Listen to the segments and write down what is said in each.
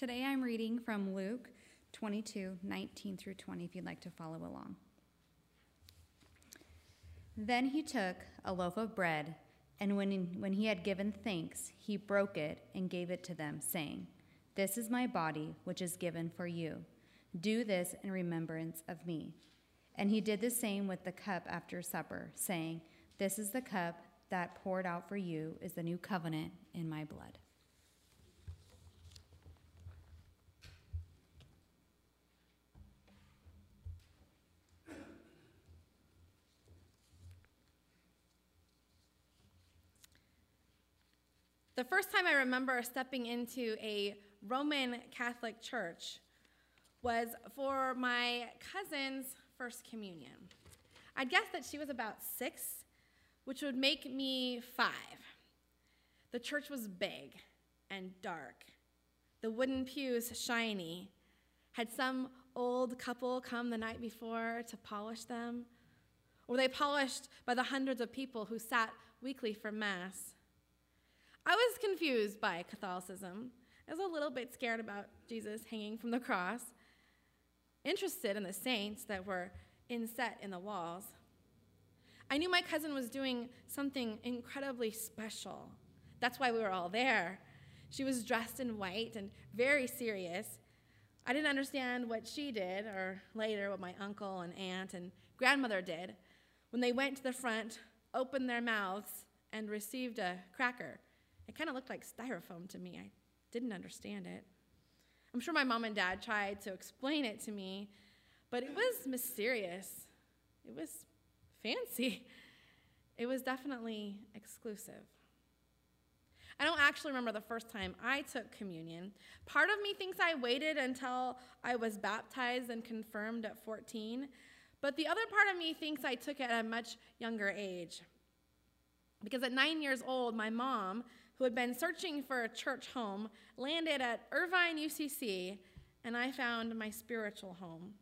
Today I'm reading from Luke 22:19 through 20, if you'd like to follow along. Then he took a loaf of bread, and when he had given thanks, he broke it and gave it to them, saying, "This is my body, which is given for you. Do this in remembrance of me." And he did the same with the cup after supper, saying, "This is the cup that poured out for you is the new covenant in my blood." The first time I remember stepping into a Roman Catholic church was for my cousin's first communion. I'd guess that she was about 6, which would make me 5. The church was big and dark. The wooden pews shiny. Had some old couple come the night before to polish them? Or were they polished by the hundreds of people who sat weekly for Mass? I was confused by Catholicism. I was a little bit scared about Jesus hanging from the cross, interested in the saints that were inset in the walls. I knew my cousin was doing something incredibly special. That's why we were all there. She was dressed in white and very serious. I didn't understand what she did, or later what my uncle and aunt and grandmother did, when they went to the front, opened their mouths, and received a cracker. It kind of looked like styrofoam to me. I didn't understand it. I'm sure my mom and dad tried to explain it to me, but it was mysterious. It was fancy. It was definitely exclusive. I don't actually remember the first time I took communion. Part of me thinks I waited until I was baptized and confirmed at 14, but the other part of me thinks I took it at a much younger age. Because at 9 years old, my mom, who had been searching for a church home, landed at Irvine UCC, and I found my spiritual home.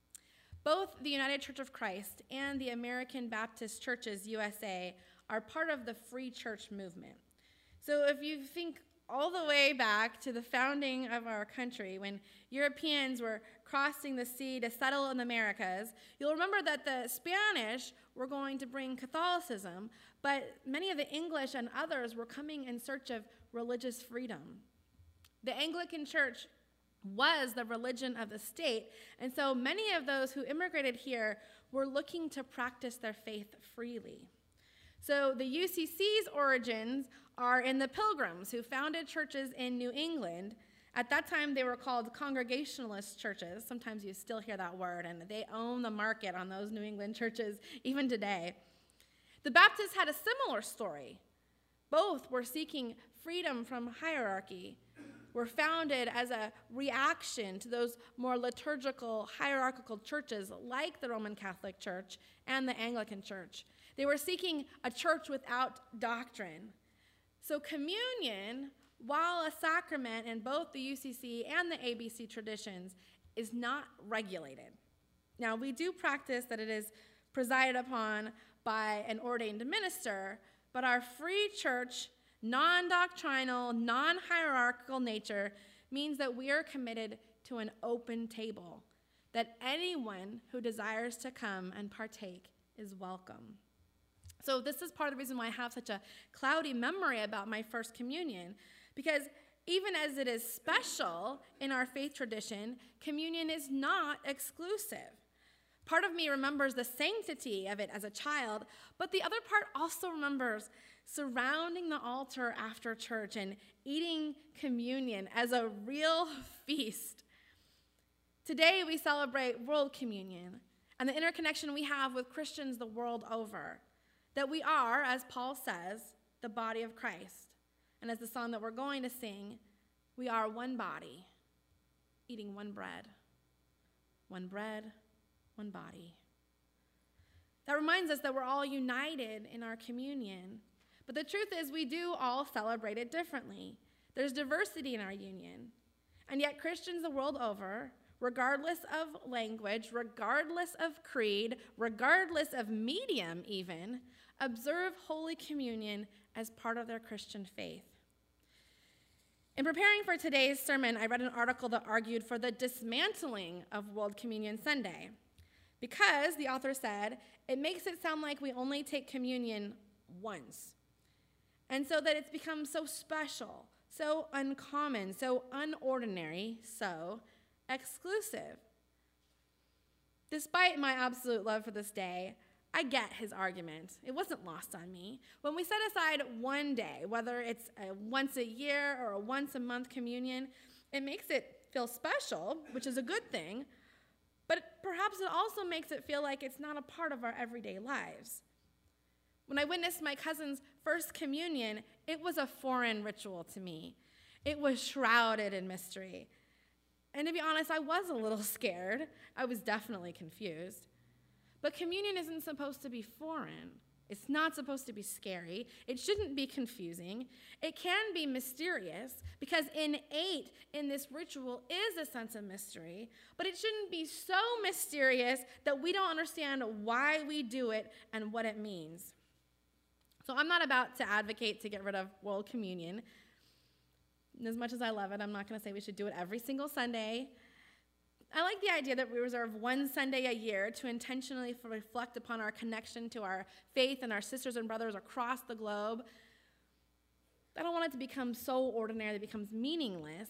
Both the United Church of Christ and the American Baptist Churches USA are part of the free church movement. So if you think all the way back to the founding of our country, when Europeans were crossing the sea to settle in the Americas, you'll remember that the Spanish were going to bring Catholicism, but many of the English and others were coming in search of religious freedom. The Anglican Church was the religion of the state, and so many of those who immigrated here were looking to practice their faith freely. So the UCC's origins are in the Pilgrims, who founded churches in New England. At that time, they were called Congregationalist churches. Sometimes you still hear that word, and they own the market on those New England churches even today. The Baptists had a similar story. Both were seeking freedom from hierarchy, were founded as a reaction to those more liturgical, hierarchical churches like the Roman Catholic Church and the Anglican Church. They were seeking a church without doctrine. So communion, while a sacrament in both the UCC and the ABC traditions, is not regulated. Now, we do practice that it is presided upon by an ordained minister, but our free church, non-doctrinal, non-hierarchical nature means that we are committed to an open table, that anyone who desires to come and partake is welcome. So this is part of the reason why I have such a cloudy memory about my first communion, because even as it is special in our faith tradition, communion is not exclusive. Part of me remembers the sanctity of it as a child, but the other part also remembers surrounding the altar after church and eating communion as a real feast. Today we celebrate World Communion and the interconnection we have with Christians the world over, that we are, as Paul says, the body of Christ. And as the song that we're going to sing, we are one body, eating one bread, one body. That reminds us that we're all united in our communion. But the truth is we do all celebrate it differently. There's diversity in our union. And yet Christians the world over, regardless of language, regardless of creed, regardless of medium even, observe Holy Communion as part of their Christian faith. In preparing for today's sermon, I read an article that argued for the dismantling of World Communion Sunday because, the author said, it makes it sound like we only take communion once. And so that it's become so special, so uncommon, so unordinary, so exclusive. Despite my absolute love for this day, I get his argument. It wasn't lost on me. When we set aside one day, whether it's a once a year or a once a month communion, it makes it feel special, which is a good thing, but perhaps it also makes it feel like it's not a part of our everyday lives. When I witnessed my cousin's first communion, it was a foreign ritual to me. It was shrouded in mystery. And to be honest, I was a little scared. I was definitely confused. But communion isn't supposed to be foreign. It's not supposed to be scary. It shouldn't be confusing. It can be mysterious because innate in this ritual is a sense of mystery, but it shouldn't be so mysterious that we don't understand why we do it and what it means. So I'm not about to advocate to get rid of World Communion. As much as I love it, I'm not going to say we should do it every single Sunday. I like the idea that we reserve one Sunday a year to intentionally reflect upon our connection to our faith and our sisters and brothers across the globe. I don't want it to become so ordinary that it becomes meaningless.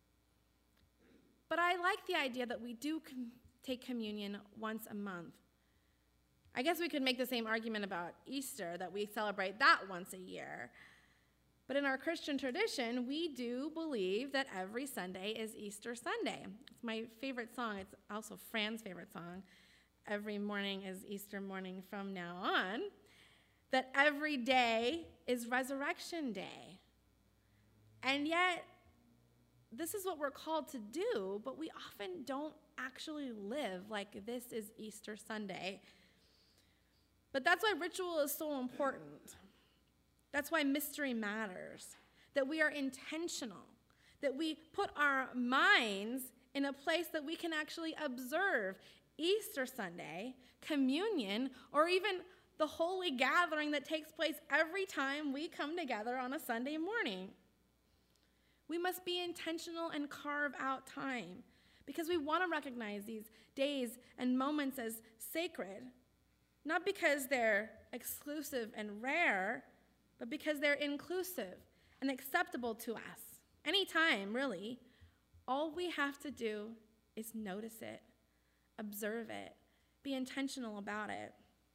But I like the idea that we do take communion once a month. I guess we could make the same argument about Easter, that we celebrate that once a year. But in our Christian tradition, we do believe that every Sunday is Easter Sunday. It's my favorite song. It's also Fran's favorite song. Every morning is Easter morning from now on. That every day is Resurrection Day. And yet, this is what we're called to do, but we often don't actually live like this is Easter Sunday. But that's why ritual is so important. That's why mystery matters, that we are intentional, that we put our minds in a place that we can actually observe Easter Sunday, communion, or even the holy gathering that takes place every time we come together on a Sunday morning. We must be intentional and carve out time because we want to recognize these days and moments as sacred, not because they're exclusive and rare, but because they're inclusive and acceptable to us. Anytime, really. All we have to do is notice it, observe it, be intentional about it.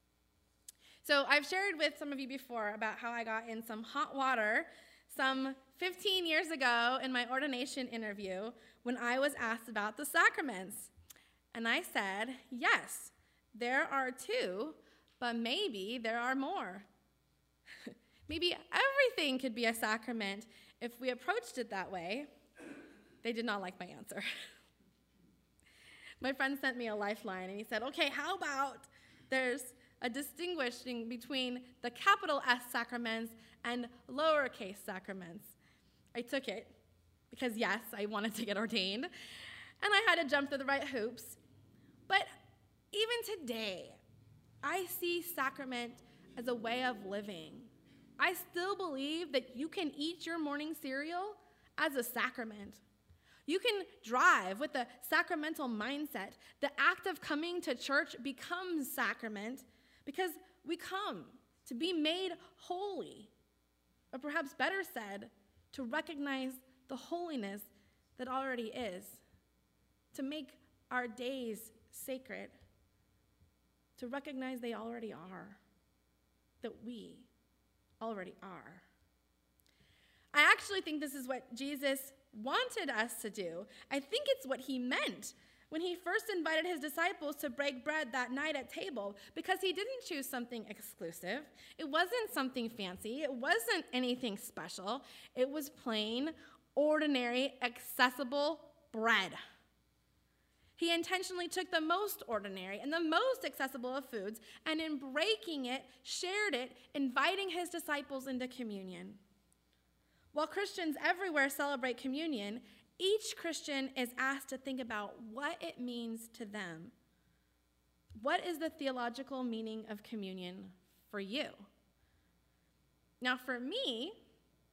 So I've shared with some of you before about how I got in some hot water some 15 years ago in my ordination interview when I was asked about the sacraments. And I said, yes, there are two, but maybe there are more. Maybe everything could be a sacrament if we approached it that way. They did not like my answer. My friend sent me a lifeline, and he said, okay, how about there's a distinguishing between the capital S sacraments and lowercase sacraments. I took it because, yes, I wanted to get ordained, and I had to jump through the right hoops. But even today, I see sacrament as a way of living. I still believe that you can eat your morning cereal as a sacrament. You can drive with a sacramental mindset. The act of coming to church becomes sacrament because we come to be made holy, or perhaps better said, to recognize the holiness that already is, to make our days sacred, to recognize they already are, that we already are. I actually think this is what Jesus wanted us to do. I think it's what he meant when he first invited his disciples to break bread that night at table, because he didn't choose something exclusive. It wasn't something fancy. It wasn't anything special. It was plain, ordinary, accessible bread. He intentionally took the most ordinary and the most accessible of foods, and in breaking it, shared it, inviting his disciples into communion. While Christians everywhere celebrate communion, each Christian is asked to think about what it means to them. What is the theological meaning of communion for you? Now, for me,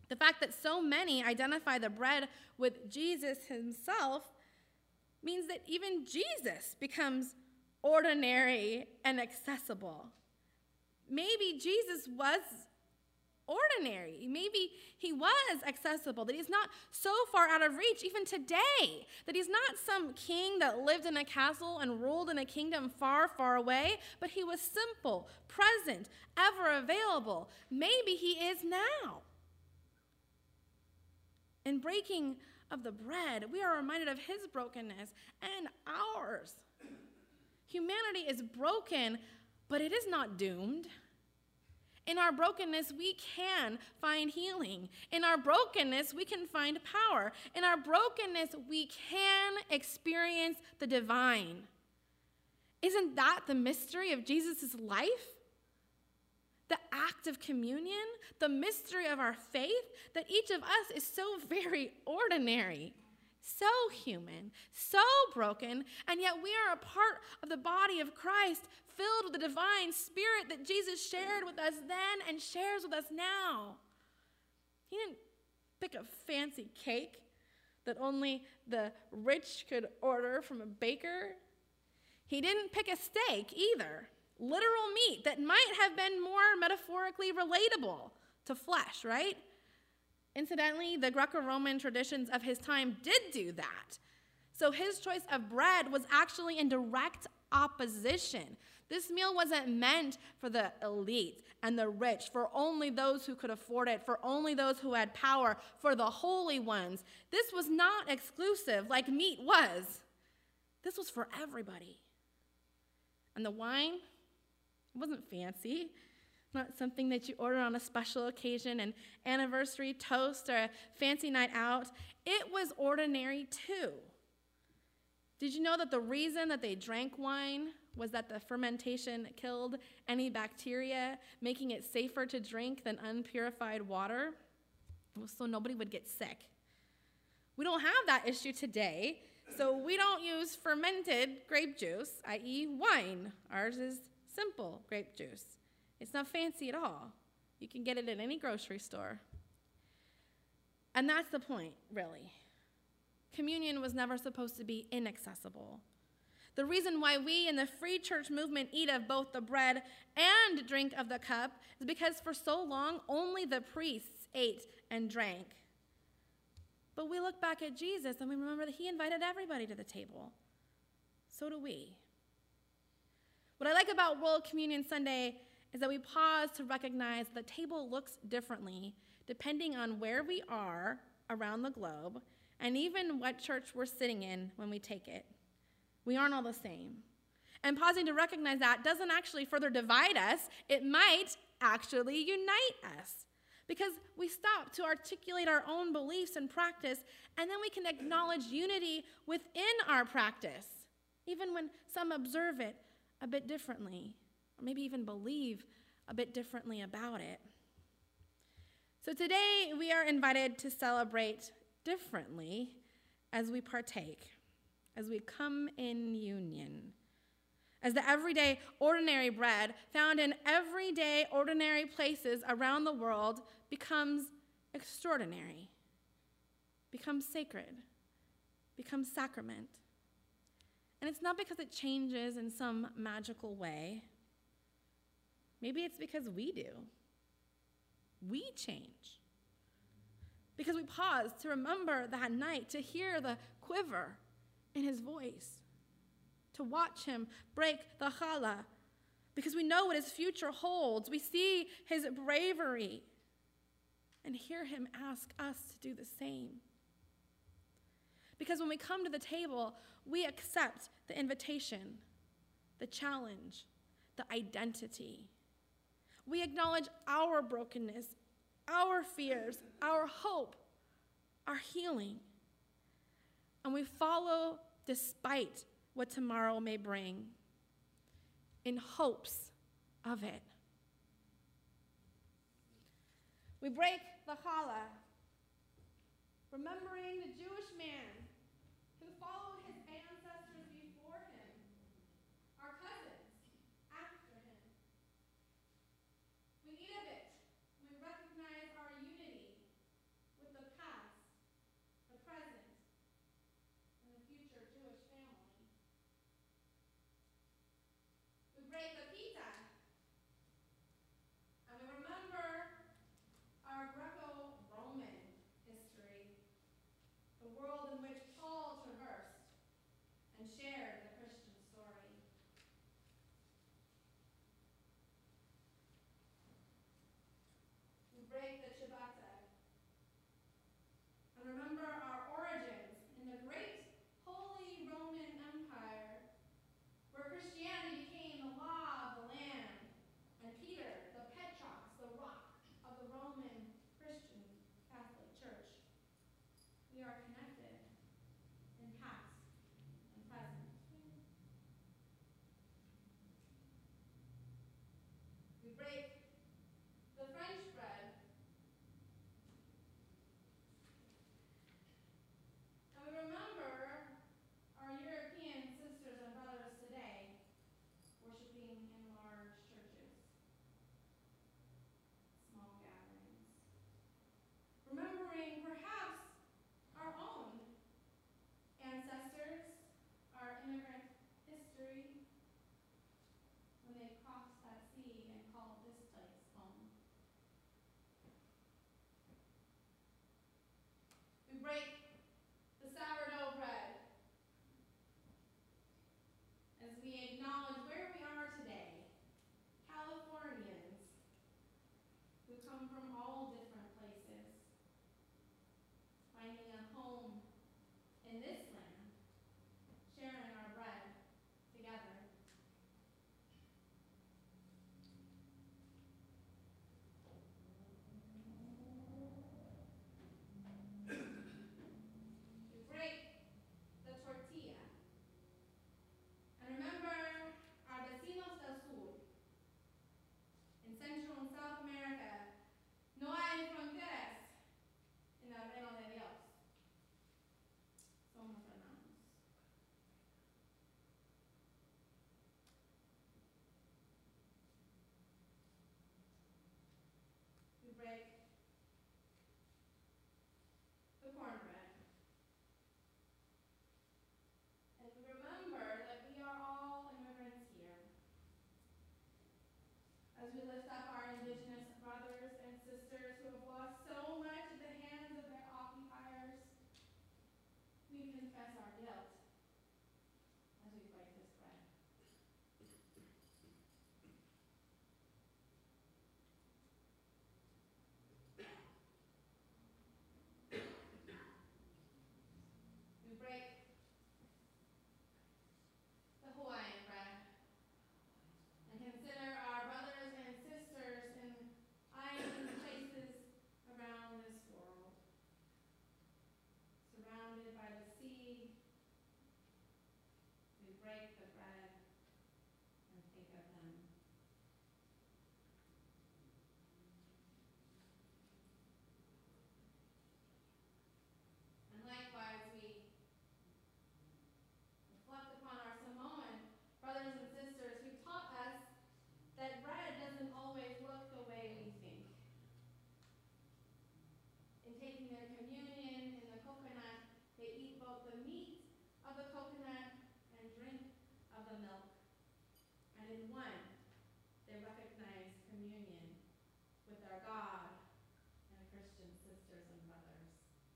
The fact that so many identify the bread with Jesus himself means that even Jesus becomes ordinary and accessible. Maybe Jesus was ordinary. Maybe he was accessible, that he's not so far out of reach even today, that he's not some king that lived in a castle and ruled in a kingdom far, far away, but he was simple, present, ever available. Maybe he is now. In breaking of the bread, we are reminded of his brokenness and ours. Humanity is broken, but it is not doomed. In our brokenness, we can find healing. In our brokenness, we can find power. In our brokenness, we can experience the divine. Isn't that the mystery of Jesus' life? The act of communion, the mystery of our faith, that each of us is so very ordinary, so human, so broken, and yet we are a part of the body of Christ, filled with the divine spirit that Jesus shared with us then and shares with us now. He didn't pick a fancy cake that only the rich could order from a baker. He didn't pick a steak either, literal meat that might have been more metaphorically relatable to flesh, right? Incidentally, the Greco-Roman traditions of his time did do that. So his choice of bread was actually in direct opposition. This meal wasn't meant for the elite and the rich, for only those who could afford it, for only those who had power, for the holy ones. This was not exclusive like meat was. This was for everybody. And the wine, it wasn't fancy. Not something that you order on a special occasion, an anniversary toast or a fancy night out. It was ordinary too. Did you know that the reason that they drank wine was that the fermentation killed any bacteria, making it safer to drink than unpurified water? It was so nobody would get sick. We don't have that issue today, so we don't use fermented grape juice, i.e. wine. Ours is simple grape juice. It's not fancy at all. You can get it at any grocery store. And that's the point, really. Communion was never supposed to be inaccessible. The reason why we in the free church movement eat of both the bread and drink of the cup is because for so long, only the priests ate and drank. But we look back at Jesus and we remember that he invited everybody to the table. So do we. What I like about World Communion Sunday is that we pause to recognize the table looks differently depending on where we are around the globe and even what church we're sitting in when we take it. We aren't all the same. And pausing to recognize that doesn't actually further divide us. It might actually unite us because we stop to articulate our own beliefs and practice, and then we can acknowledge unity within our practice, even when some observe it a bit differently, or maybe even believe a bit differently about it. So today we are invited to celebrate differently as we partake, as we come in union, as the everyday ordinary bread found in everyday ordinary places around the world becomes extraordinary, becomes sacred, becomes sacrament. And it's not because it changes in some magical way. Maybe it's because we do. We change. Because we pause to remember that night, to hear the quiver in his voice, to watch him break the challah, because we know what his future holds. We see his bravery and hear him ask us to do the same. Because when we come to the table, we accept the invitation, the challenge, the identity. We acknowledge our brokenness, our fears, our hope, our healing. And we follow despite what tomorrow may bring, in hopes of it. We break the challah, remembering the Jewish man who followed his ancestors before him, our cousins after him. We eat of it. We recognize our unity break the French bread, and we remember our European sisters and brothers today worshiping in large churches, small gatherings. Remembering perhaps our own ancestors, our immigrant history, when they crossed that sea and called this place home. We break the sourdough bread as we acknowledge where we are today, Californians who come from all different places, finding a home in this land, sharing our bread together. We break the tortilla. And remember our vecinos del sur. In Central and South America, no hay fronteras en el reino de Dios. Somos hermanos. We break the cornbread. And we remember that we are all immigrants here. As we lift up our indigenous brothers and sisters who have lost so much at the hands of their occupiers, we confess our guilt as we break this bread. We break the Hawaiian bread and consider our brothers and sisters in island places around this world, surrounded by the sea. We break the bread and think of them. And likewise, we reflect upon our Samoan brothers and sisters who taught us that bread doesn't always look the way we think. In taking their communion in the coconut, they eat both the meat of the coconut and drink of the milk. And in one, they recognize communion with our God and Christian sisters and brothers.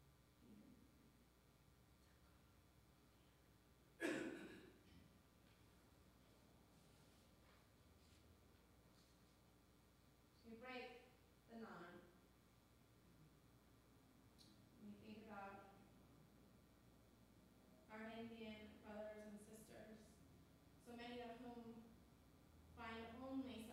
We break the naan. When we think about our Indian brothers and sisters, so many of whom find only